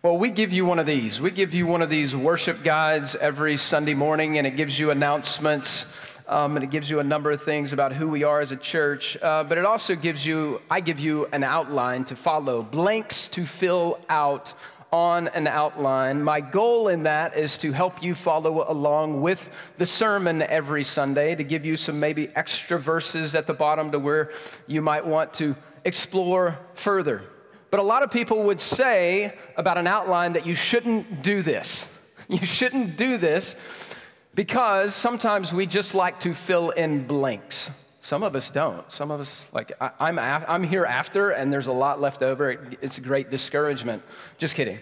Well, we give you one of these. We give you one of these worship guides every Sunday morning, and it gives you announcements, and it gives you a number of things about who we are as a church, but it also I give you an outline to follow, blanks to fill out on an outline. My goal in that is to help you follow along with the sermon every Sunday, to give you some maybe extra verses at the bottom to where you might want to explore further. But a lot of people would say about an outline that you shouldn't do this. You shouldn't do this because sometimes we just like to fill in blanks. Some of us don't. Some of us, like, I'm here after, and there's a lot left over. It's a great discouragement. Just kidding.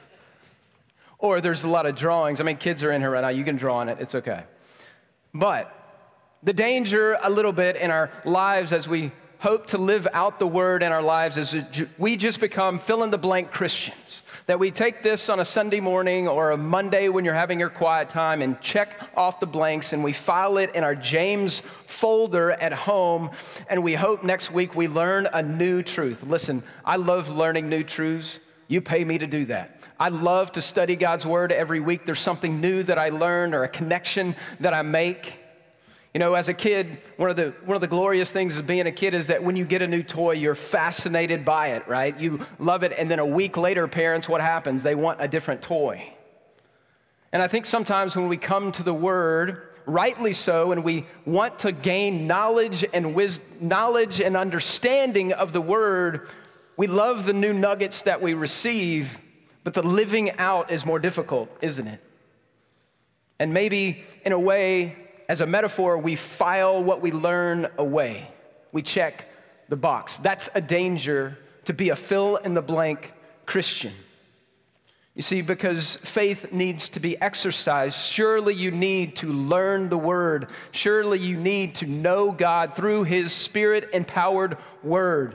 Or there's a lot of drawings. I mean, kids are in here right now. You can draw on it. It's okay. But the danger a little bit in our lives as we hope to live out the word in our lives is we just become fill-in-the-blank Christians. That we take this on a Sunday morning or a Monday when you're having your quiet time and check off the blanks, and we file it in our James folder at home, and we hope next week we learn a new truth. Listen, I love learning new truths. You pay me to do that. I love to study God's word every week. There's something new that I learn or a connection that I make. You know, as a kid, one of the glorious things of being a kid is that when you get a new toy, you're fascinated by it, right? You love it, and then a week later, parents, what happens? They want a different toy. And I think sometimes when we come to the Word, rightly so, and we want to gain knowledge and understanding of the Word, we love the new nuggets that we receive, but the living out is more difficult, isn't it? And maybe in a way, as a metaphor, we file what we learn away. We check the box. That's a danger to be a fill-in-the-blank Christian. You see, because faith needs to be exercised, surely you need to learn the Word. Surely you need to know God through His Spirit-empowered Word.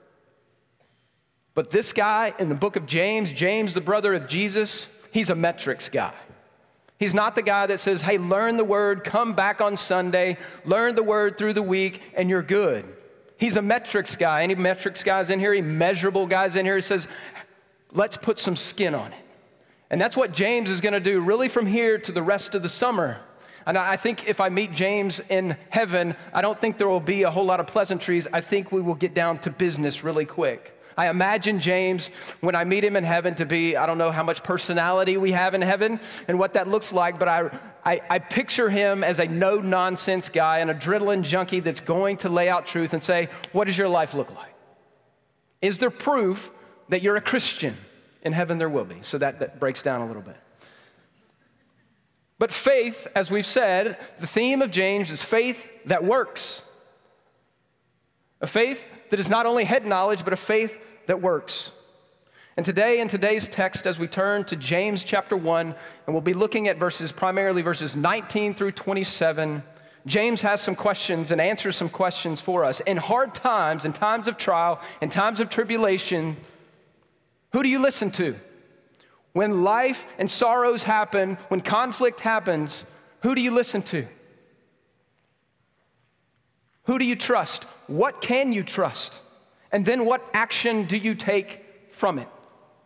But this guy in the book of James, the brother of Jesus, he's a metrics guy. He's not the guy that says, hey, learn the word, come back on Sunday, learn the word through the week, and you're good. He's a metrics guy. Any metrics guys in here? Any measurable guys in here? He says, let's put some skin on it. And that's what James is going to do really from here to the rest of the summer. And I think if I meet James in heaven, I don't think there will be a whole lot of pleasantries. I think we will get down to business really quick. I imagine James, when I meet him in heaven, to be, I don't know how much personality we have in heaven and what that looks like, but I picture him as a no-nonsense guy, an adrenaline junkie that's going to lay out truth and say, what does your life look like? Is there proof that you're a Christian? In heaven there will be. So that breaks down a little bit. But faith, as we've said, the theme of James is faith that works. A faith that is not only head knowledge, but a faith that works. And today, in today's text, as we turn to James chapter 1, and we'll be looking at primarily verses 19 through 27, James has some questions and answers some questions for us. In hard times, in times of trial, in times of tribulation, who do you listen to? When life and sorrows happen, when conflict happens, who do you listen to? Who do you trust? What can you trust? And then what action do you take from it?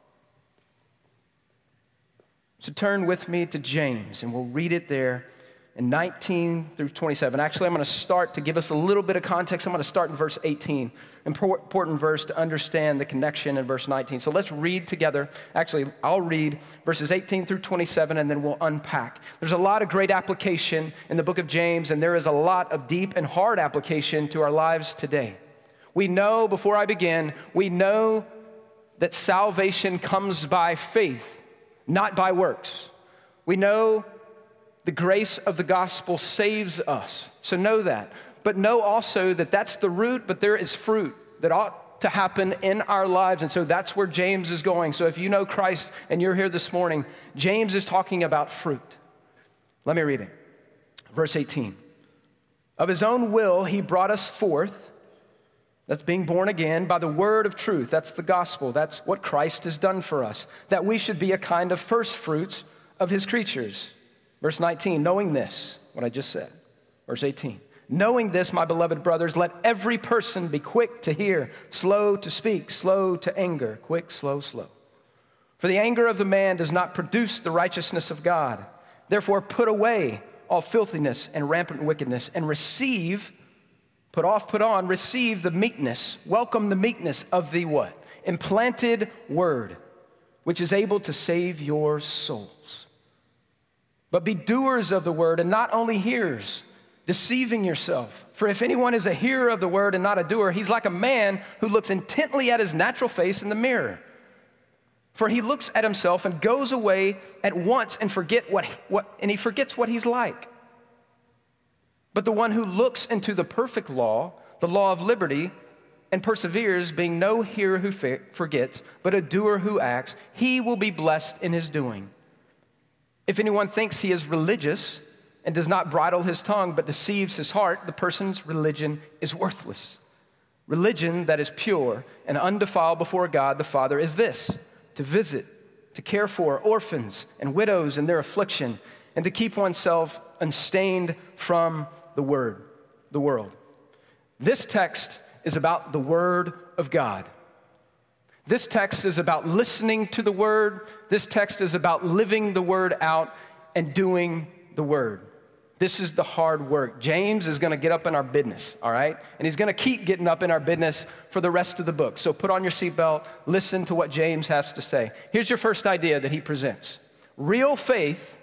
So turn with me to James, and we'll read it there in 19 through 27. Actually, I'm going to start to give us a little bit of context. I'm going to start in verse 18, important verse to understand the connection in verse 19. So let's read together. Actually, I'll read verses 18 through 27, and then we'll unpack. There's a lot of great application in the book of James, and there is a lot of deep and hard application to our lives today. We know, before I begin, we know that salvation comes by faith, not by works. We know the grace of the gospel saves us. So know that. But know also that that's the root, but there is fruit that ought to happen in our lives. And so that's where James is going. So if you know Christ and you're here this morning, James is talking about fruit. Let me read it. Verse 18. Of his own will, he brought us forth. That's being born again by the word of truth. That's the gospel. That's what Christ has done for us. That we should be a kind of first fruits of his creatures. Verse 19, knowing this, what I just said. Verse 18, knowing this, my beloved brothers, let every person be quick to hear, slow to speak, slow to anger, quick, slow, slow. For the anger of the man does not produce the righteousness of God. Therefore, put away all filthiness and rampant wickedness, and receive, put off, put on, receive the meekness, welcome the meekness of the what? Implanted word, which is able to save your souls. But be doers of the word and not only hearers, deceiving yourself. For if anyone is a hearer of the word and not a doer, he's like a man who looks intently at his natural face in the mirror. For he looks at himself and goes away at once and forgets what he's like. But the one who looks into the perfect law, the law of liberty, and perseveres, being no hearer who forgets, but a doer who acts, he will be blessed in his doing. If anyone thinks he is religious and does not bridle his tongue but deceives his heart, the person's religion is worthless. Religion that is pure and undefiled before God the Father is this: to visit, to care for orphans and widows in their affliction, and to keep oneself unstained from the world. This text is about the Word of God. This text is about listening to the Word. This text is about living the Word out and doing the Word. This is the hard work. James is going to get up in our business, all right? And he's going to keep getting up in our business for the rest of the book. So put on your seatbelt, listen to what James has to say. Here's your first idea that he presents. Real faith,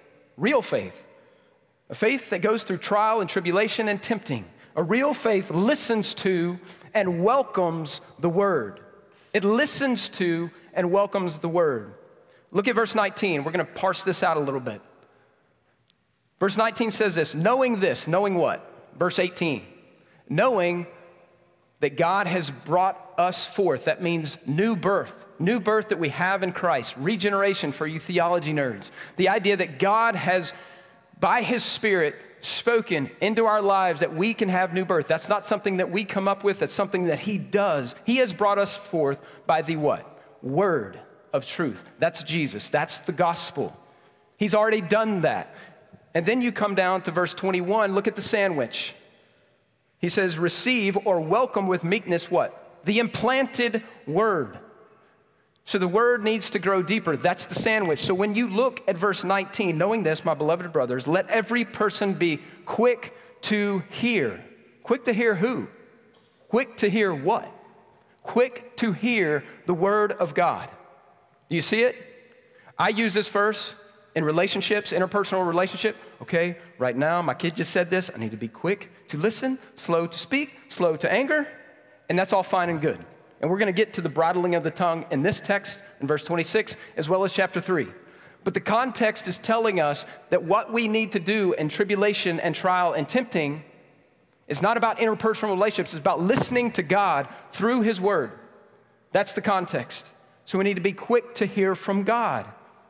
a faith that goes through trial and tribulation and tempting. A real faith listens to and welcomes the word. It listens to and welcomes the word. Look at verse 19. We're going to parse this out a little bit. Verse 19 says this, knowing what? Verse 18, knowing that God has brought us forth. That means new birth that we have in Christ, regeneration for you theology nerds. The idea that God has, by his Spirit, spoken into our lives that we can have new birth. That's not something that we come up with, that's something that he does. He has brought us forth by the what? Word of truth. That's Jesus, that's the gospel. He's already done that. And then you come down to verse 21, look at the sandwich. He says, receive or welcome with meekness what? The implanted word. So the word needs to grow deeper. That's the sandwich. So when you look at verse 19, knowing this, my beloved brothers, let every person be quick to hear. Quick to hear who? Quick to hear what? Quick to hear the word of God. Do you see it? I use this verse in relationships, interpersonal relationship. Okay, right now my kid just said this. I need to be quick to listen, slow to speak, slow to anger, and that's all fine and good. And we're going to get to the bridling of the tongue in this text in verse 26 as well as chapter 3. But the context is telling us that what we need to do in tribulation and trial and tempting is not about interpersonal relationships. It's about listening to God through his word. That's the context. So we need to be quick to hear from God.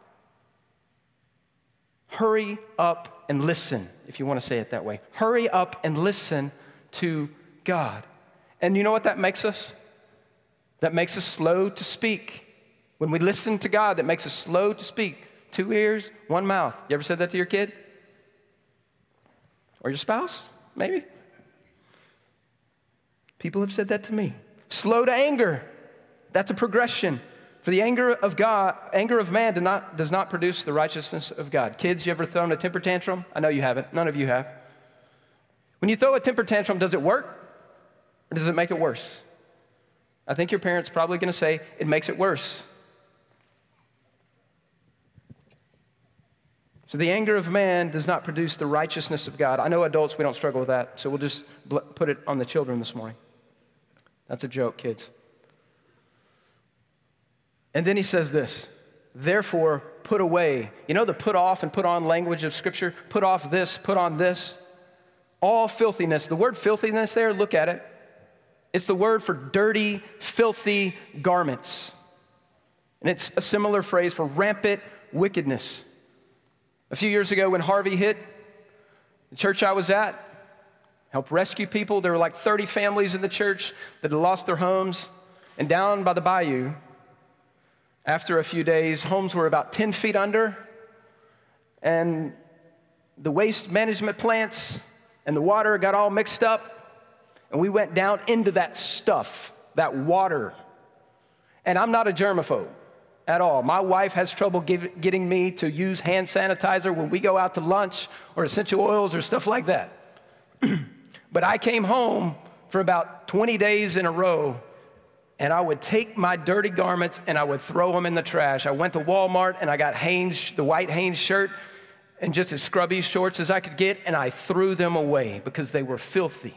Hurry up and listen, if you want to say it that way. Hurry up and listen to God. And you know what that makes us? That makes us slow to speak. When we listen to God, that makes us slow to speak. 2 ears, 1 mouth. You ever said that to your kid? Or your spouse, maybe? People have said that to me. Slow to anger. That's a progression. For the anger of man does not produce the righteousness of God. Kids, you ever thrown a temper tantrum? I know you haven't. None of you have. When you throw a temper tantrum, does it work? Or does it make it worse? I think your parents probably going to say it makes it worse. So the anger of man does not produce the righteousness of God. I know adults, we don't struggle with that, so we'll just put it on the children this morning. That's a joke, kids. And then he says this, therefore put away. You know the put off and put on language of Scripture? Put off this, put on this. All filthiness. The word filthiness there, look at it. It's the word for dirty, filthy garments. And it's a similar phrase for rampant wickedness. A few years ago when Harvey hit, the church I was at helped rescue people. There were like 30 families in the church that had lost their homes. And down by the bayou, after a few days, homes were about 10 feet under. And the waste management plants and the water got all mixed up. And we went down into that stuff, that water. And I'm not a germaphobe. at all. My wife has trouble getting me to use hand sanitizer when we go out to lunch or essential oils or stuff like that. But I came home for about 20 days in a row, and I would take my dirty garments and I would throw them in the trash. I went to Walmart and I got Hanes, the white Hanes shirt, and just as scrubby shorts as I could get, and I threw them away because they were filthy.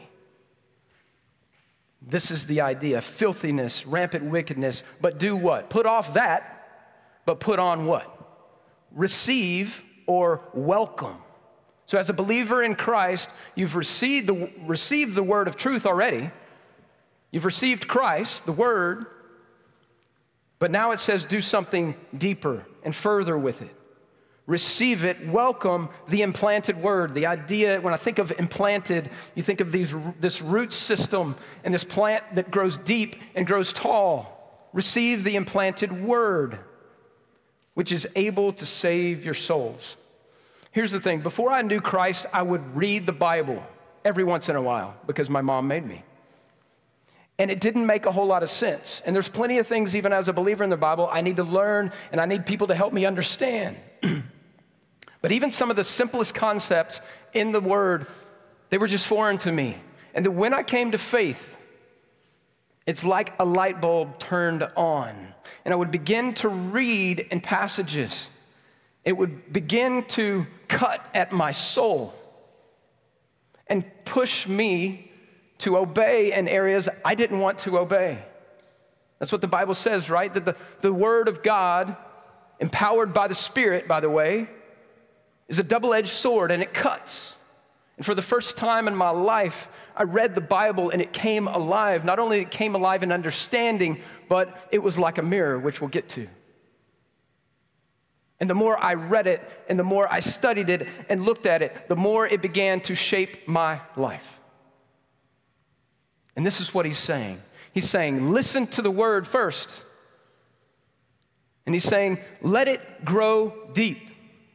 This is the idea: filthiness, rampant wickedness. But do what? Put off that, but put on what? Receive or welcome. So as a believer in Christ, you've received the word of truth already. You've received Christ, the word, but now it says do something deeper and further with it. Receive it, welcome the implanted word. The idea, when I think of implanted, you think of this root system and this plant that grows deep and grows tall. Receive the implanted word, which is able to save your souls. Here's the thing: before I knew Christ, I would read the Bible every once in a while because my mom made me. And it didn't make a whole lot of sense. And there's plenty of things, even as a believer in the Bible, I need to learn and I need people to help me understand. But even some of the simplest concepts in the Word, they were just foreign to me. And then when I came to faith, it's like a light bulb turned on. And I would begin to read in passages. It would begin to cut at my soul and push me to obey in areas I didn't want to obey. That's what the Bible says, right? That the Word of God, empowered by the Spirit, by the way, is a double-edged sword, and it cuts. And for the first time in my life, I read the Bible and it came alive. Not only it came alive in understanding, but it was like a mirror, which we'll get to. And the more I read it and the more I studied it and looked at it, the more it began to shape my life. And this is what he's saying. He's saying, listen to the word first. And he's saying, let it grow deep.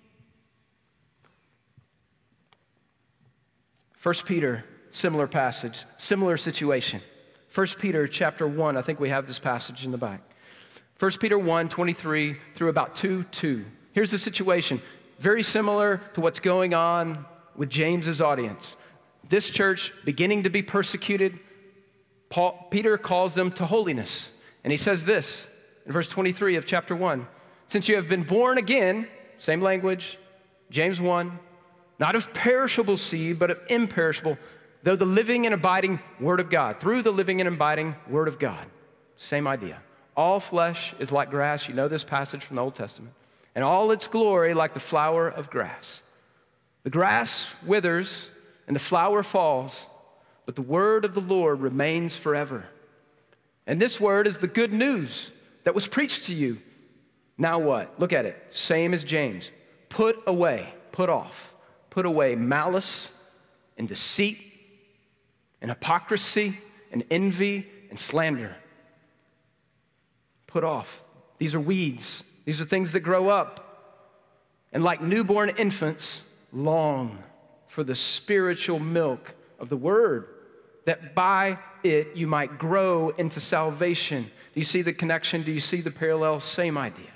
1 Peter, similar passage, similar situation. 1 Peter chapter 1, I think we have this passage in the back. 1 Peter 1, 23 through about 2:2. Here's the situation. Very similar to what's going on with James's audience. This church beginning to be persecuted, Peter calls them to holiness. And he says this in verse 23 of chapter 1. Since you have been born again, same language, James 1, not of perishable seed, but of imperishable, though the living and abiding word of God, through the living and abiding word of God. Same idea. All flesh is like grass. You know this passage from the Old Testament. And all its glory like the flower of grass. The grass withers and the flower falls, but the word of the Lord remains forever. And this word is the good news that was preached to you. Now what? Look at it. Same as James. Put away, put off, put away malice and deceit and hypocrisy and envy and slander. Put off. These are weeds. These are things that grow up. And like newborn infants, long for the spiritual milk of the word, that by it you might grow into salvation. Do you see the connection? Do you see the parallel? Same idea.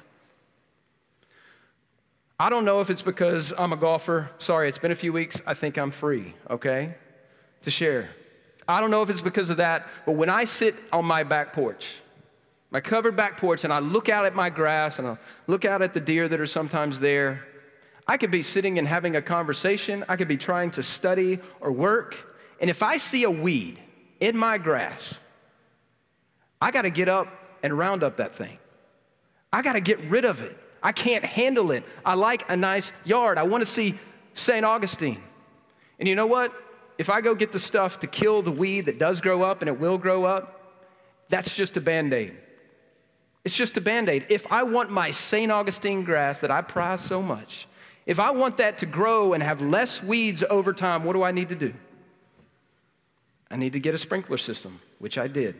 I don't know if it's because I'm a golfer. Sorry, it's been a few weeks. I think I'm free, okay, to share. I don't know if it's because of that, but when I sit on my back porch, my covered back porch, and I look out at my grass and I look out at the deer that are sometimes there, I could be sitting and having a conversation. I could be trying to study or work. And if I see a weed in my grass, I got to get up and round up that thing. I got to get rid of it. I can't handle it. I like a nice yard. I want to see St. Augustine. And you know what? If I go get the stuff to kill the weed that does grow up, and it will grow up, that's just a Band-Aid. It's just a Band-Aid. If I want my St. Augustine grass that I prize so much, if I want that to grow and have less weeds over time, what do I need to do? I need to get a sprinkler system, which I did.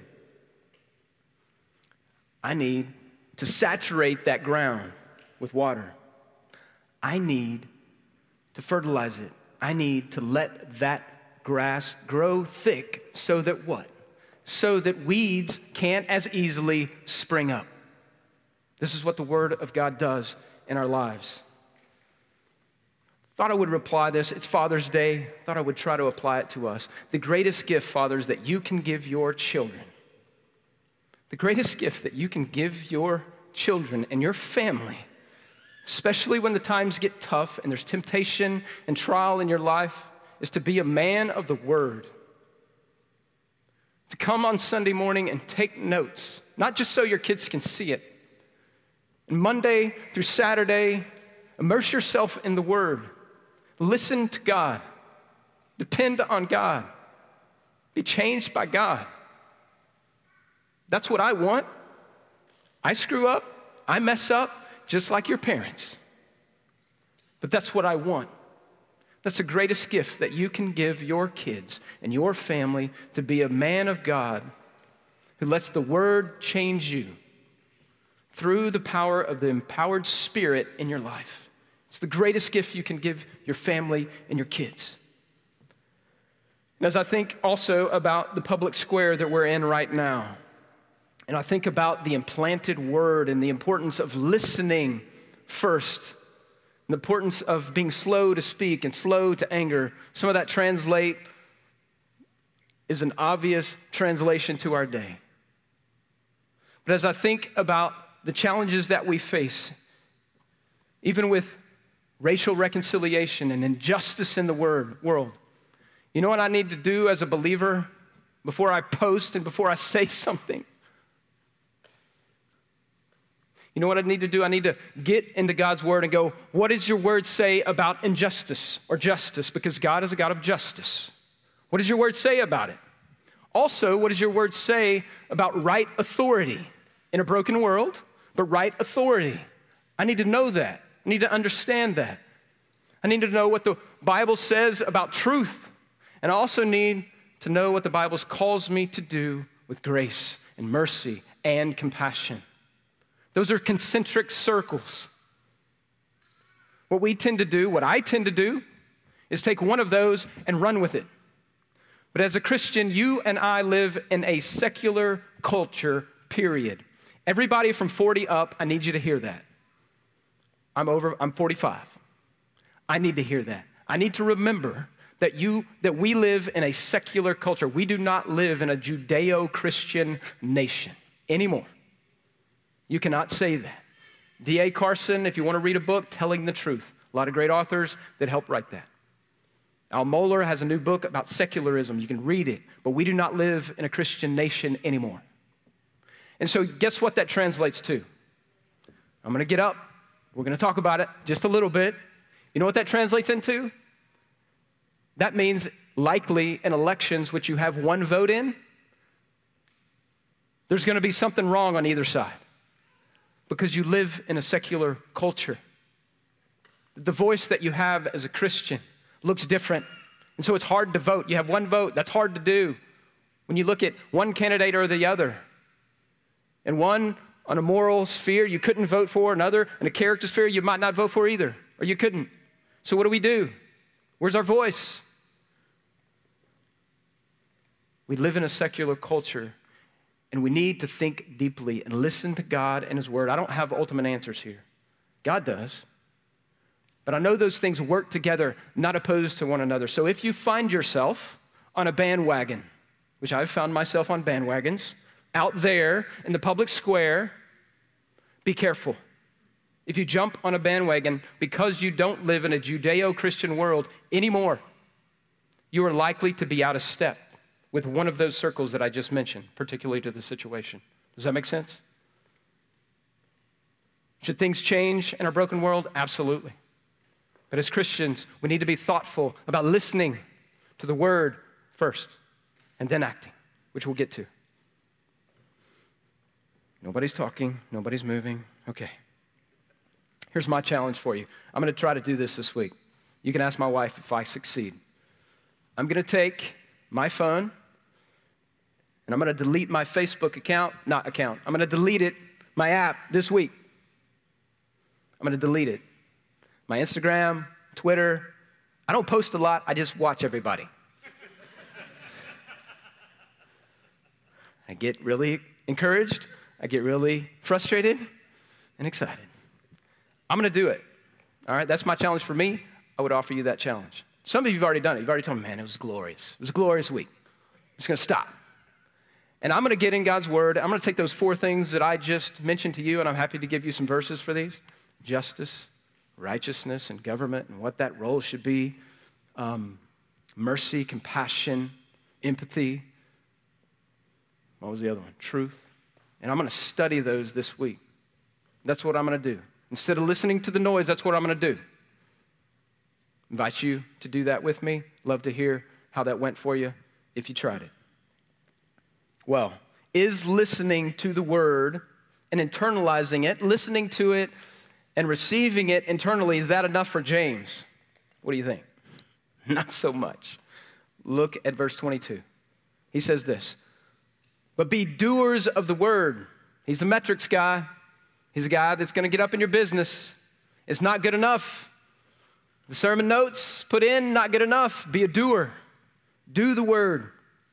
I need to saturate that ground with water. I need to fertilize it. I need to let that grass grow thick so that what? So that weeds can't as easily spring up. This is what the Word of God does in our lives. Thought I would reply this. It's Father's Day. Thought I would try to apply it to us. The greatest gift, fathers, that you can give your children, the greatest gift that you can give your children and your family, especially when the times get tough and there's temptation and trial in your life, is to be a man of the Word. To come on Sunday morning and take notes, not just so your kids can see it. And Monday through Saturday, immerse yourself in the Word. Listen to God. Depend on God. Be changed by God. That's what I want. I screw up. I mess up just like your parents. But that's what I want. That's the greatest gift that you can give your kids and your family, to be a man of God who lets the Word change you through the power of the empowered Spirit in your life. It's the greatest gift you can give your family and your kids. And as I think also about the public square that we're in right now, and I think about the implanted Word and the importance of listening first, the importance of being slow to speak and slow to anger. Some of that is an obvious translation to our day. But as I think about the challenges that we face, even with racial reconciliation and injustice in the world, you know what I need to do as a believer before I post and before I say something? You know what I need to do? I need to get into God's Word and go, what does your Word say about injustice or justice? Because God is a God of justice. What does your Word say about it? Also, what does your Word say about right authority in a broken world, but right authority? I need to know that. I need to understand that. I need to know what the Bible says about truth. And I also need to know what the Bible calls me to do with grace and mercy and compassion. Those are concentric circles. What I tend to do, is take one of those and run with it. But as a Christian, you and I live in a secular culture, period. Everybody from 40 up, I need you to hear that. I'm 45. I need to hear that. I need to remember that we live in a secular culture. We do not live in a Judeo-Christian nation anymore. You cannot say that. D.A. Carson, if you want to read a book, Telling the Truth. A lot of great authors that helped write that. Al Mohler has a new book about secularism. You can read it, but we do not live in a Christian nation anymore. And so guess what that translates to? I'm going to get up. We're going to talk about it just a little bit. You know what that translates into? That means likely in elections which you have one vote in, there's going to be something wrong on either side, because you live in a secular culture. The voice that you have as a Christian looks different, and so it's hard to vote. You have one vote, that's hard to do when you look at one candidate or the other. And one on a moral sphere you couldn't vote for, another in a character sphere you might not vote for either, or you couldn't. So what do? Where's our voice? We live in a secular culture, and we need to think deeply and listen to God and His Word. I don't have ultimate answers here. God does. But I know those things work together, not opposed to one another. So if you find yourself on a bandwagon, which I've found myself on bandwagons, out there in the public square, be careful. If you jump on a bandwagon because you don't live in a Judeo-Christian world anymore, you are likely to be out of step with one of those circles that I just mentioned, particularly to the situation. Does that make sense? Should things change in our broken world? Absolutely. But as Christians, we need to be thoughtful about listening to the Word first and then acting, which we'll get to. Nobody's talking, nobody's moving. Okay. Here's my challenge for you. I'm going to try to do this week. You can ask my wife if I succeed. I'm going to take my phone and I'm going to delete my Facebook I'm going to delete my app this week. I'm going to delete it. My Instagram, Twitter. I don't post a lot. I just watch everybody. I get really encouraged. I get really frustrated. and excited. I'm going to do it. All right, that's my challenge for me. I would offer you that challenge. Some of you have already done it. You've already told me, man, it was glorious. It was a glorious week. I'm just going to stop. And I'm going to get in God's word. I'm going to take those 4 things that I just mentioned to you, and I'm happy to give you some verses for these. Justice, righteousness, and government, and what that role should be. Mercy, compassion, empathy. What was the other one? Truth. And I'm going to study those this week. That's what I'm going to do. Instead of listening to the noise, that's what I'm going to do. Invite you to do that with me. Love to hear how that went for you if you tried it. Well, is listening to the word and internalizing it, listening to it and receiving it internally, is that enough for James? What do you think? Not so much. Look at verse 22. He says this, but be doers of the word. He's the metrics guy. He's a guy that's going to get up in your business. It's not good enough. The sermon notes put in, not good enough. Be a doer. Do the word.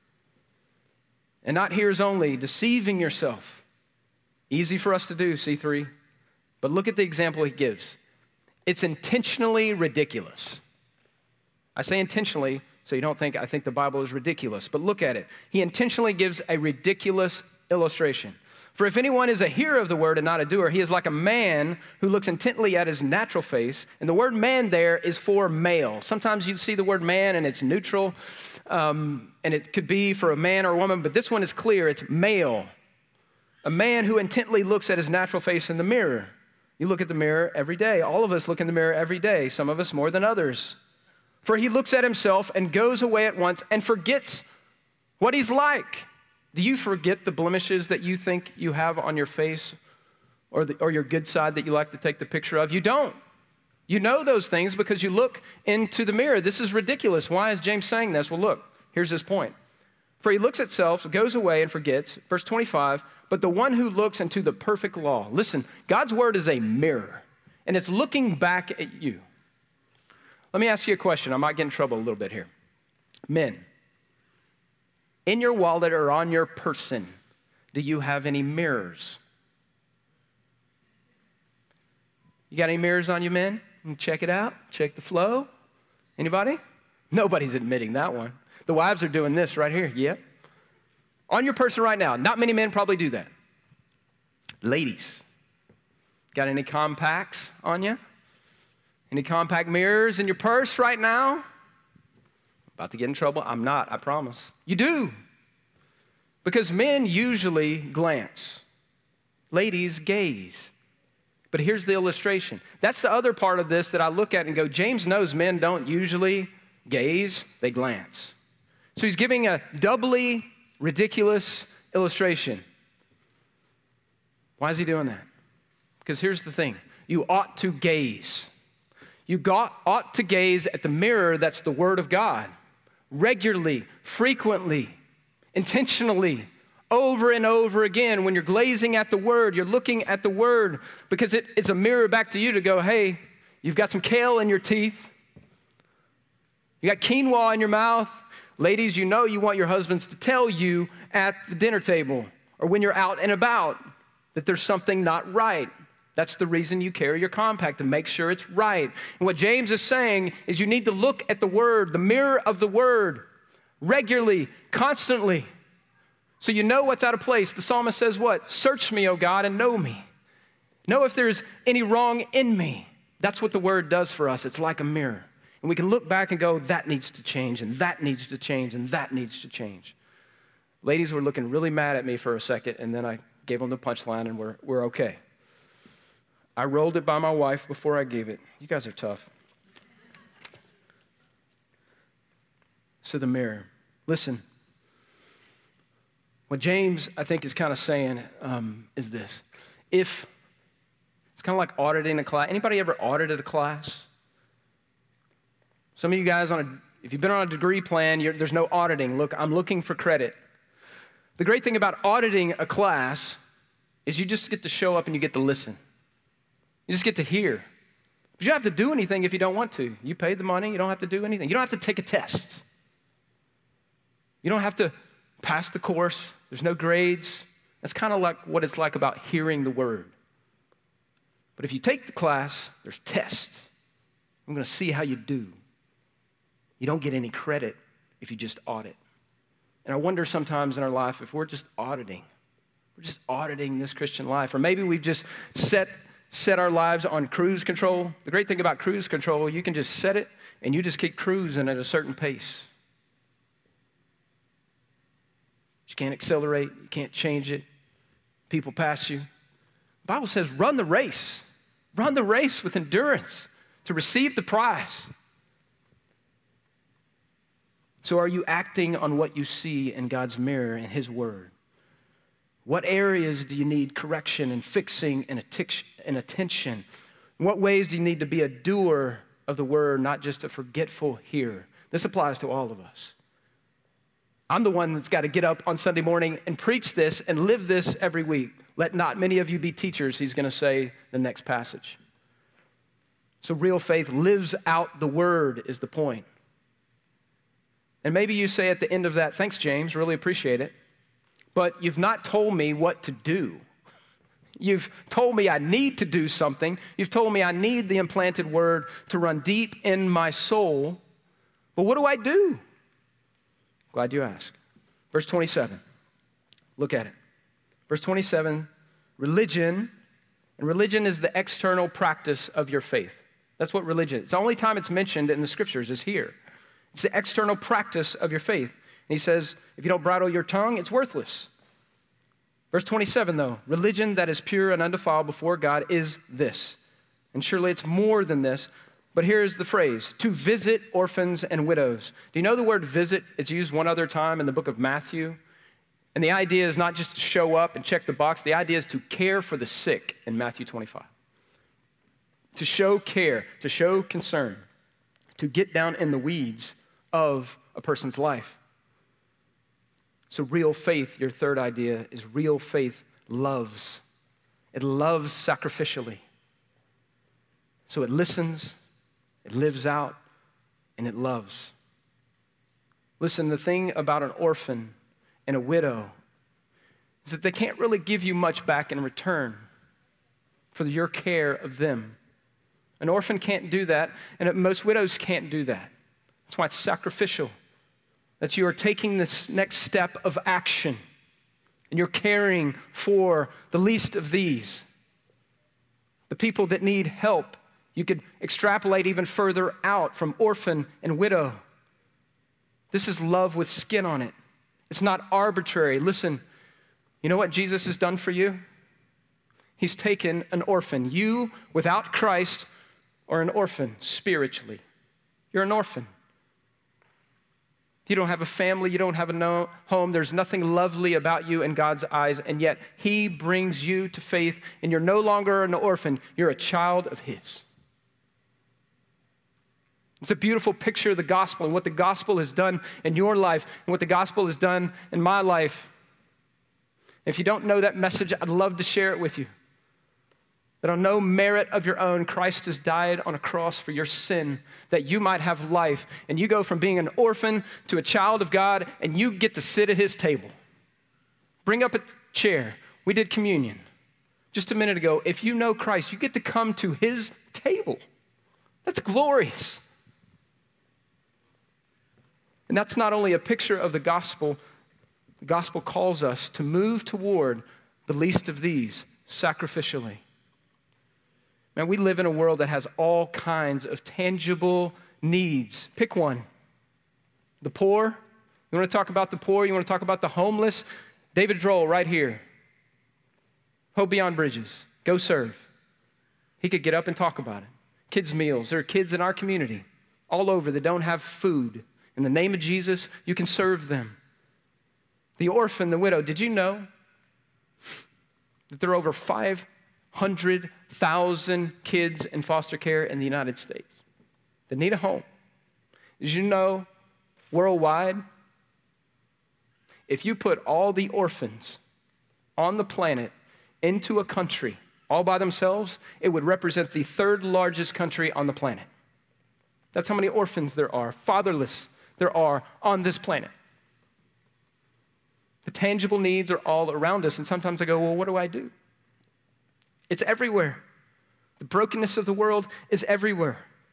And not hearers only, deceiving yourself. Easy for us to do, C3. But look at the example he gives. It's intentionally ridiculous. I say intentionally, so you don't think I think the Bible is ridiculous. But look at it. He intentionally gives a ridiculous illustration. For if anyone is a hearer of the word and not a doer, he is like a man who looks intently at his natural face. And the word man there is for male. Sometimes you see the word man and it's neutral, and it could be for a man or a woman, but this one is clear. It's male. A man who intently looks at his natural face in the mirror. You look at the mirror every day. All of us look in the mirror every day, some of us more than others. For he looks at himself and goes away at once and forgets what he's like. Do you forget the blemishes that you think you have on your face or your good side that you like to take the picture of? You don't. You know those things because you look into the mirror. This is ridiculous. Why is James saying this? Well, look, here's his point. For he looks at self, goes away and forgets. Verse 25, but the one who looks into the perfect law. Listen, God's word is a mirror, and it's looking back at you. Let me ask you a question. I might get in trouble a little bit here. Men, in your wallet or on your person, do you have any mirrors? You got any mirrors on you, men? Check it out. Check the flow. Anybody? Nobody's admitting that one. The wives are doing this right here. Yep. On your person right now. Not many men probably do that. Ladies, got any compacts on you? Any compact mirrors in your purse right now? About to get in trouble? I'm not, I promise. You do. Because men usually glance. Ladies gaze. But here's the illustration. That's the other part of this that I look at and go, James knows men don't usually gaze, they glance. So he's giving a doubly ridiculous illustration. Why is he doing that? Because here's the thing. You ought to gaze. You ought to gaze at the mirror that's the Word of God. Regularly, frequently, intentionally, over and over again. When you're glazing at the Word, you're looking at the Word because it's a mirror back to you to go, hey, you've got some kale in your teeth. You got quinoa in your mouth. Ladies, you know you want your husbands to tell you at the dinner table or when you're out and about that there's something not right. That's the reason you carry your compact, to make sure it's right. And what James is saying is you need to look at the Word, the mirror of the Word, regularly, constantly, so you know what's out of place. The psalmist says what? Search me, O God, and know me. Know if there's any wrong in me. That's what the Word does for us. It's like a mirror. And we can look back and go, that needs to change, and that needs to change, and that needs to change. Ladies were looking really mad at me for a second, and then I gave them the punchline, and we're okay. I rolled it by my wife before I gave it. You guys are tough. So the mirror. Listen. What James, I think, is kind of saying is this. If it's kind of like auditing a class. Anybody ever audited a class? Some of you guys, if you've been on a degree plan, there's no auditing. Look, I'm looking for credit. The great thing about auditing a class is you just get to show up and you get to listen. You just get to hear. But you don't have to do anything if you don't want to. You paid the money, you don't have to do anything. You don't have to take a test. You don't have to pass the course. There's no grades. That's kind of like what it's like about hearing the Word. But if you take the class, there's tests. I'm going to see how you do. You don't get any credit if you just audit. And I wonder sometimes in our life if we're just auditing. We're just auditing this Christian life. Or maybe we've just set our lives on cruise control. The great thing about cruise control, you can just set it and you just keep cruising at a certain pace. You can't accelerate. You can't change it. People pass you. The Bible says run the race. Run the race with endurance to receive the prize. So are you acting on what you see in God's mirror and His Word? What areas do you need correction and fixing and attention? In what ways do you need to be a doer of the Word, not just a forgetful hearer? This applies to all of us. I'm the one that's got to get up on Sunday morning and preach this and live this every week. Let not many of you be teachers, he's going to say the next passage. So real faith lives out the Word is the point. And maybe you say at the end of that, thanks, James, really appreciate it, but you've not told me what to do. You've told me I need to do something. You've told me I need the implanted Word to run deep in my soul. But what do I do? Glad you asked. Verse 27, look at it. Verse 27, religion is the external practice of your faith. That's what religion is. It's the only time it's mentioned in the scriptures is here. It's the external practice of your faith. And he says, if you don't bridle your tongue, it's worthless. Verse 27, though, religion that is pure and undefiled before God is this. And surely it's more than this. But here's the phrase, to visit orphans and widows. Do you know the word visit? It's used one other time in the book of Matthew. And the idea is not just to show up and check the box. The idea is to care for the sick in Matthew 25. To show care, to show concern, to get down in the weeds of a person's life. So real faith, your third idea, is real faith loves. It loves sacrificially. So it listens, it lives out, and it loves. Listen, the thing about an orphan and a widow is that they can't really give you much back in return for your care of them. An orphan can't do that, and most widows can't do that. That's why it's sacrificial. That you are taking this next step of action, and you're caring for the least of these, the people that need help. You could extrapolate even further out from orphan and widow. This is love with skin on it. It's not arbitrary. Listen, you know what Jesus has done for you? He's taken an orphan. You, without Christ, are an orphan spiritually. You're an orphan. You don't have a family. You don't have a home. There's nothing lovely about you in God's eyes, and yet He brings you to faith, and you're no longer an orphan. You're a child of His. It's a beautiful picture of the gospel and what the gospel has done in your life and what the gospel has done in my life. If you don't know that message, I'd love to share it with you. That on no merit of your own, Christ has died on a cross for your sin, that you might have life. And you go from being an orphan to a child of God, and you get to sit at His table. Bring up a chair. We did communion just a minute ago. If you know Christ, you get to come to His table. That's glorious. And that's not only a picture of the gospel calls us to move toward the least of these sacrificially. Man, we live in a world that has all kinds of tangible needs. Pick one. The poor. You want to talk about the poor? You want to talk about the homeless? David Droll right here. Hope Beyond Bridges. Go serve. He could get up and talk about it. Kids' meals. There are kids in our community all over that don't have food. In the name of Jesus, you can serve them. The orphan, the widow. Did you know that there are over 500,000 kids in foster care in the United States that need a home? Did you know worldwide, if you put all the orphans on the planet into a country all by themselves, it would represent the third largest country on the planet. That's how many orphans there are, fatherless there are on this planet. The tangible needs are all around us, and sometimes I go, well, what do I do? It's everywhere. The brokenness of the world is everywhere.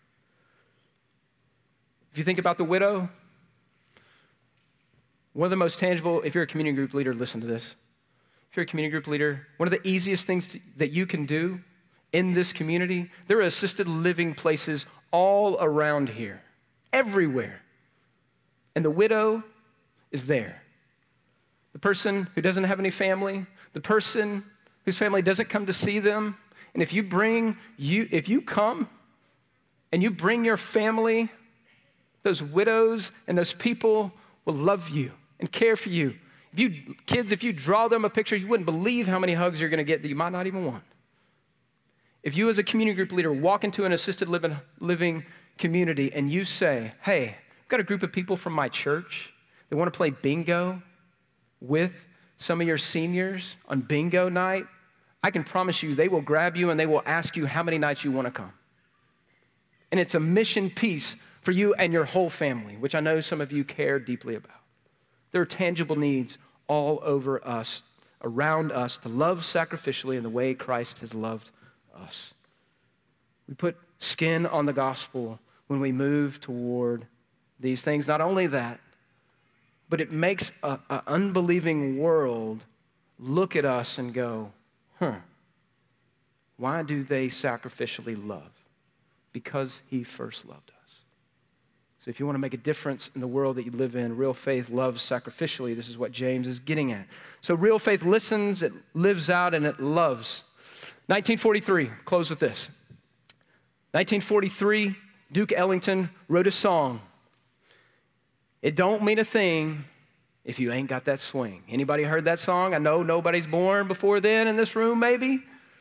If you think about the widow, one of the most tangible, if you're a community group leader, listen to this. If you're a community group leader, one of the easiest things that you can do in this community, there are assisted living places all around here, everywhere. And the widow is there. The person who doesn't have any family, the person whose family doesn't come to see them, and if you come and you bring your family, those widows and those people will love you and care for you. If you draw them a picture, you wouldn't believe how many hugs you're going to get that you might not even want. If you as a community group leader walk into an assisted living community and you say, hey, I've got a group of people from my church that want to play bingo with some of your seniors on bingo night, I can promise you they will grab you and they will ask you how many nights you want to come. And it's a mission piece for you and your whole family, which I know some of you care deeply about. There are tangible needs all over us, around us, to love sacrificially in the way Christ has loved us. We put skin on the gospel when we move toward these things. Not only that, but it makes an unbelieving world look at us and go, why do they sacrificially love? Because he first loved us. So if you want to make a difference in the world that you live in, real faith loves sacrificially. This is what James is getting at. So real faith listens, it lives out, and it loves. 1943, close with this. 1943, Duke Ellington wrote a song. It don't mean a thing if you ain't got that swing. Anybody heard that song? I know nobody's born before then in this room, maybe.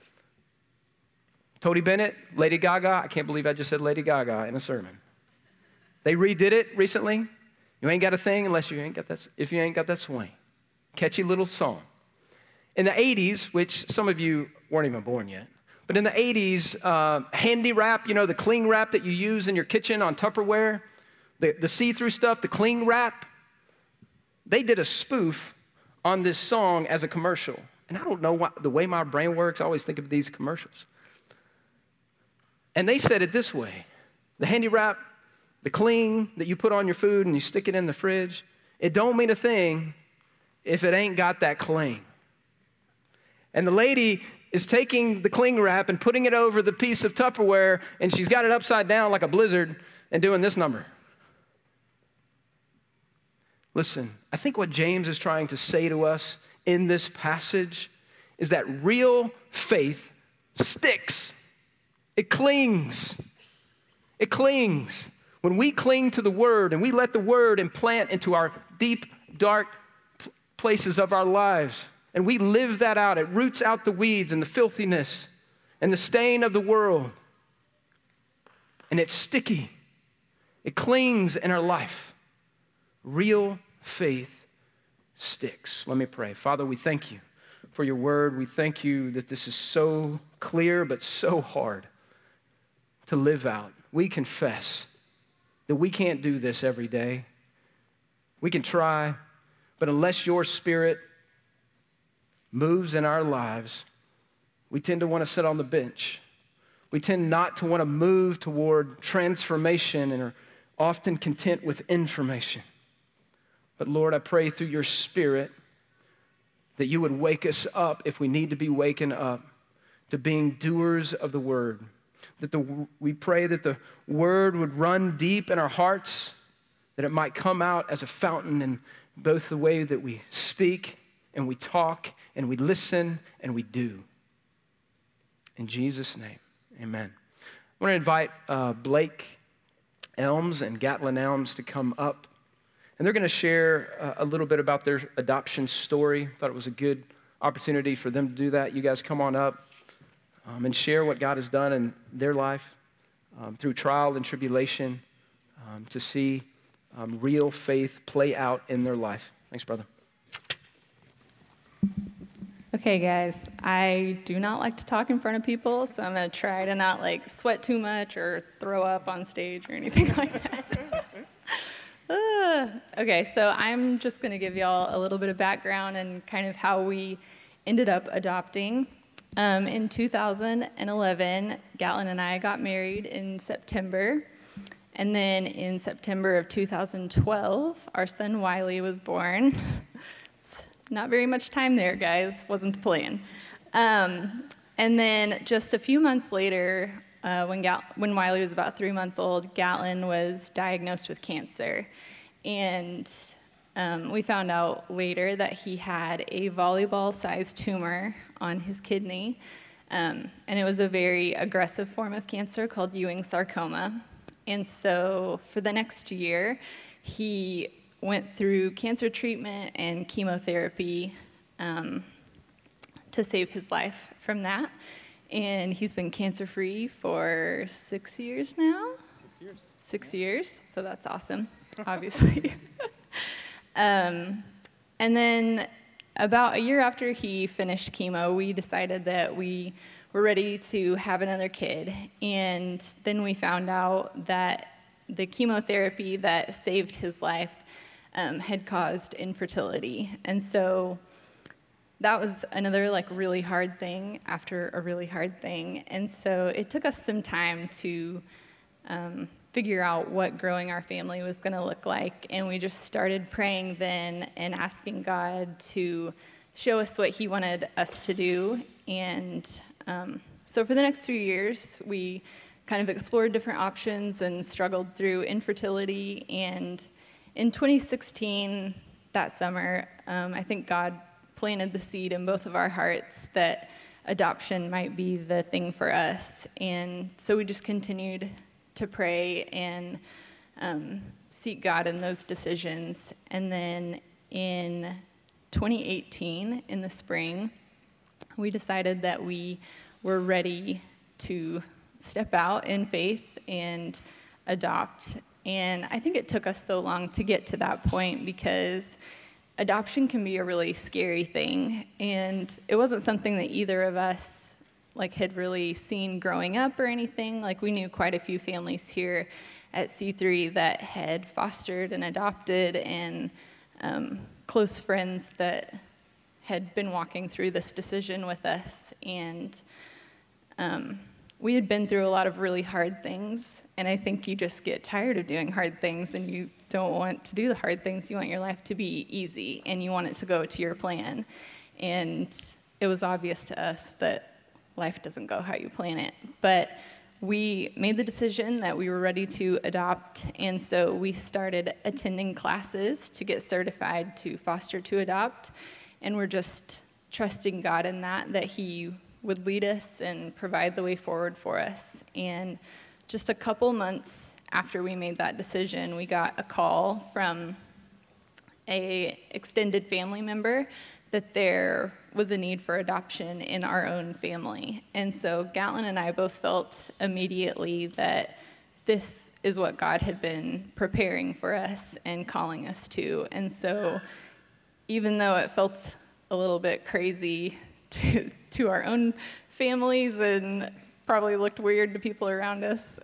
Tony Bennett, Lady Gaga. I can't believe I just said Lady Gaga in a sermon. They redid it recently. You ain't got a thing unless you ain't got that, if you ain't got that swing. Catchy little song. In the 80s, which some of you weren't even born yet, but in the 80s, handy wrap, the cling wrap that you use in your kitchen on Tupperware, the see-through stuff, the cling wrap, they did a spoof on this song as a commercial. And I don't know why, the way my brain works, I always think of these commercials. And they said it this way: the handy wrap, the cling that you put on your food and you stick it in the fridge, it don't mean a thing if it ain't got that cling. And the lady is taking the cling wrap and putting it over the piece of Tupperware, and she's got it upside down like a blizzard and doing this number. Listen, I think what James is trying to say to us in this passage is that real faith sticks. It clings. It clings. When we cling to the Word and we let the Word implant into our deep, dark places of our lives, and we live that out, it roots out the weeds and the filthiness and the stain of the world. And it's sticky. It clings in our life. Real faith sticks. Let me pray. Father, we thank you for your word. We thank you that this is so clear but so hard to live out. We confess that we can't do this every day. We can try, but unless your Spirit moves in our lives, we tend to want to sit on the bench. We tend not to want to move toward transformation and are often content with information. But Lord, I pray through your Spirit that you would wake us up if we need to be waken up to being doers of the word. We pray that the word would run deep in our hearts, that it might come out as a fountain in both the way that we speak and we talk and we listen and we do. In Jesus' name, amen. I want to invite Blake Elms and Gatlin Elms to come up. And they're going to share a little bit about their adoption story. Thought it was a good opportunity for them to do that. You guys come on up and share what God has done in their life through trial and tribulation to see real faith play out in their life. Thanks, brother. Okay, guys, I do not like to talk in front of people, so I'm going to try to not sweat too much or throw up on stage or anything like that. Okay, so I'm just going to give y'all a little bit of background and kind of how we ended up adopting. In 2011, Gatlin and I got married in September. And then in September of 2012, our son Wiley was born. It's not very much time there, guys. Wasn't the plan. And then just a few months later, when Wiley was about 3 months old, Gatlin was diagnosed with cancer. And we found out later that he had a volleyball-sized tumor on his kidney. And it was a very aggressive form of cancer called Ewing sarcoma. And so for the next year, he went through cancer treatment and chemotherapy to save his life from that. And he's been cancer-free for 6 years now. 6 years. 6 years, so that's awesome, obviously. And then about a year after he finished chemo, we decided that we were ready to have another kid. And then we found out that the chemotherapy that saved his life had caused infertility. And so that was another really hard thing after a really hard thing. And so it took us some time to figure out what growing our family was going to look like. And we just started praying then and asking God to show us what he wanted us to do. And so for the next few years, we kind of explored different options and struggled through infertility. And in 2016, that summer, I think God planted the seed in both of our hearts that adoption might be the thing for us. And so we just continued to pray and seek God in those decisions. And then in 2018, in the spring, we decided that we were ready to step out in faith and adopt. And I think it took us so long to get to that point because adoption can be a really scary thing. And it wasn't something that either of us had really seen growing up or anything. We knew quite a few families here at C3 that had fostered and adopted, and close friends that had been walking through this decision with us. And we had been through a lot of really hard things, and I think you just get tired of doing hard things, and you don't want to do the hard things. You want your life to be easy, and you want it to go to your plan. And it was obvious to us that life doesn't go how you plan it. But we made the decision that we were ready to adopt, and so we started attending classes to get certified to foster to adopt, and we're just trusting God in that he would lead us and provide the way forward for us. And just a couple months after we made that decision, we got a call from an extended family member that there was a need for adoption in our own family. And so Gatlin and I both felt immediately that this is what God had been preparing for us and calling us to. And so even though it felt a little bit crazy to our own families and probably looked weird to people around us,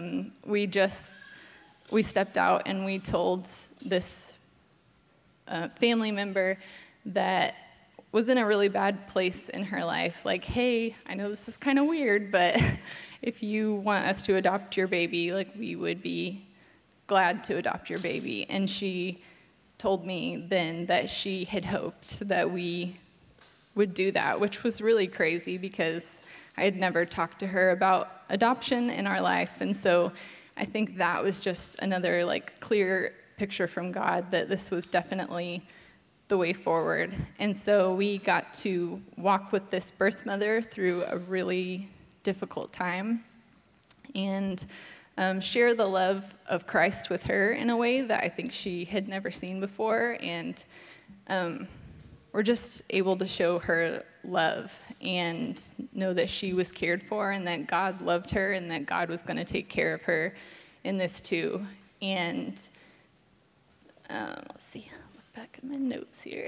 we stepped out and we told this family member that was in a really bad place in her life, hey, I know this is kind of weird, but if you want us to adopt your baby, we would be glad to adopt your baby. And she told me then that she had hoped that we would do that, which was really crazy because I had never talked to her about adoption in our life. And so I think that was just another clear picture from God that this was definitely the way forward. And so we got to walk with this birth mother through a really difficult time and share the love of Christ with her in a way that I think she had never seen before. And we're just able to show her love and know that she was cared for and that God loved her and that God was going to take care of her in this too. And let's see, look back at my notes here.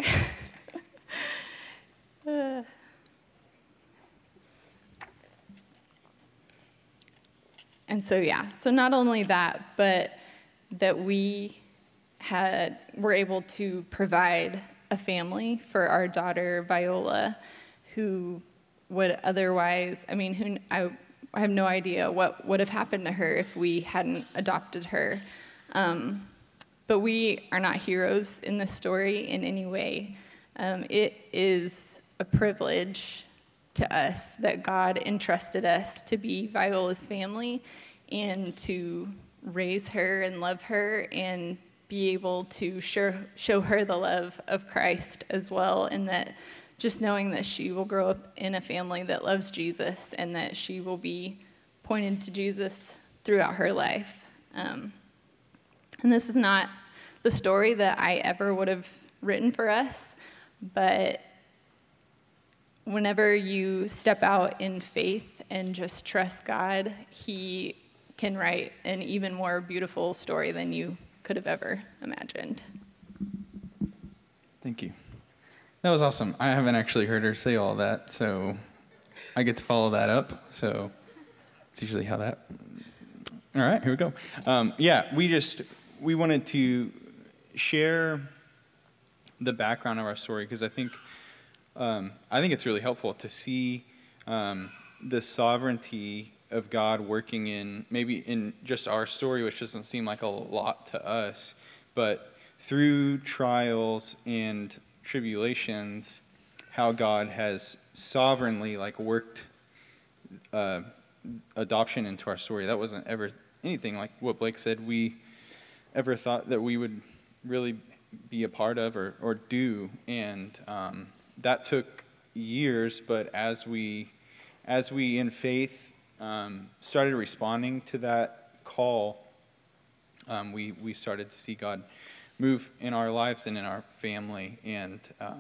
And so not only that, but that we were able to provide a family for our daughter Viola, who would otherwise, I have no idea what would have happened to her if we hadn't adopted her. But we are not heroes in this story in any way. It is a privilege to us that God entrusted us to be Viola's family and to raise her and love her and be able to show her the love of Christ as well, and that just knowing that she will grow up in a family that loves Jesus and that she will be pointed to Jesus throughout her life. And this is not the story that I ever would have written for us, but whenever you step out in faith and just trust God, He can write an even more beautiful story than you could have ever imagined. Thank you. That was awesome. I haven't actually heard her say all that, so I get to follow that up. So it's usually how that. All right, here we go. We wanted to share the background of our story because I think it's really helpful to see the sovereignty of God working in just our story, which doesn't seem like a lot to us, but through trials and tribulations, how God has sovereignly worked adoption into our story. That wasn't ever anything like what Blake said we ever thought that we would really be a part of or do, and that took years. But as we in faith started responding to that call, we started to see God move in our lives and in our family. And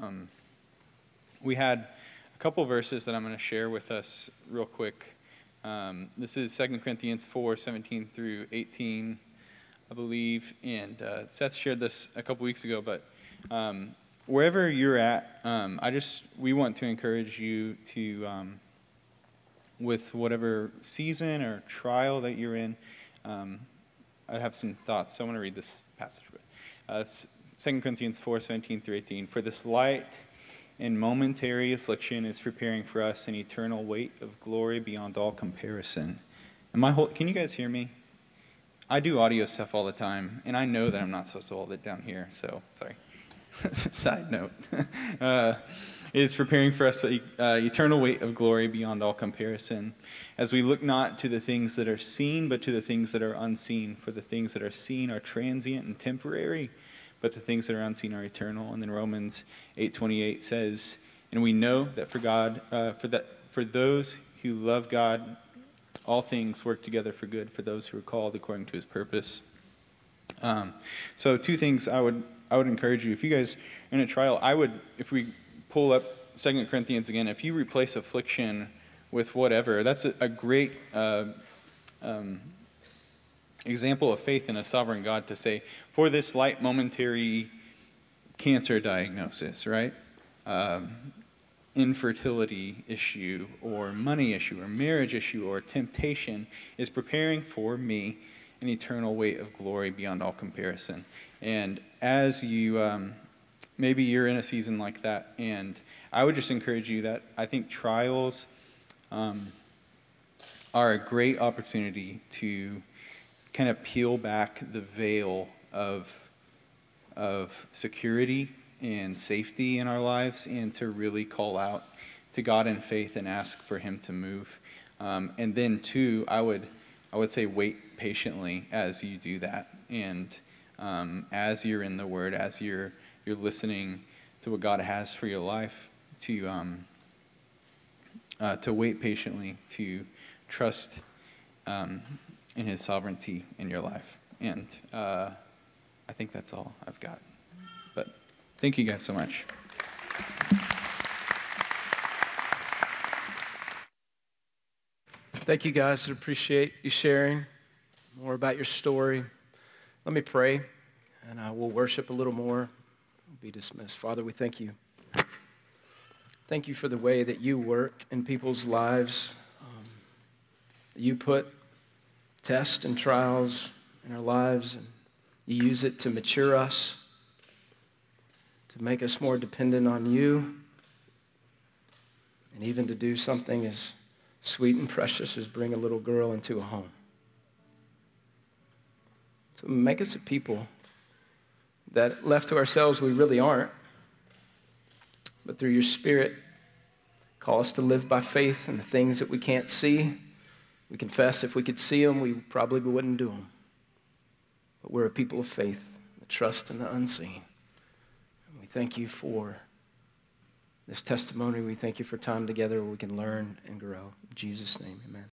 we had a couple verses that I'm going to share with us real quick. This is 2 Corinthians 4:17 through 18, I believe. And Seth shared this a couple weeks ago, but wherever you're at, we want to encourage you to, with whatever season or trial that you're in, I have some thoughts. So I want to read this passage. 2 Corinthians 4:17 through 18. For this light and momentary affliction is preparing for us an eternal weight of glory beyond all comparison. Can you guys hear me? I do audio stuff all the time, and I know that I'm not supposed to hold it down here, so sorry. Side note. Is preparing for us an eternal weight of glory beyond all comparison, as we look not to the things that are seen, but to the things that are unseen. For the things that are seen are transient and temporary, but the things that are unseen are eternal. And then Romans 8:28 says, "And we know that for those who love God, all things work together for good for those who are called according to His purpose." So two things I would encourage you. If you guys are in a trial, if we pull up 2 Corinthians again, if you replace affliction with whatever, that's a great example of faith in a sovereign God to say, for this light momentary cancer diagnosis, right? Infertility issue or money issue or marriage issue or temptation is preparing for me an eternal weight of glory beyond all comparison. And as you, maybe you're in a season like that, and I would just encourage you that I think trials are a great opportunity to kind of peel back the veil of security and safety in our lives, and to really call out to God in faith and ask for Him to move. And then two, I would say wait patiently as you do that, and as you're in the Word, as you're listening to what God has for your life, to wait patiently, to trust in His sovereignty in your life. And I think that's all I've got. But thank you guys so much. Thank you guys. I appreciate you sharing more about your story. Let me pray, and we'll worship a little more. We'll be dismissed. Father, we thank you. Thank you for the way that you work in people's lives. You put tests and trials in our lives, and you use it to mature us, to make us more dependent on you. and even to do something as sweet and precious as bring a little girl into a home. So make us a people that left to ourselves we really aren't, but through your Spirit, call us to live by faith in the things that we can't see. We confess if we could see them, we probably wouldn't do them. But we're a people of faith that trust in the unseen. And we thank you for this testimony. We thank you for time together where we can learn and grow. In Jesus' name, amen.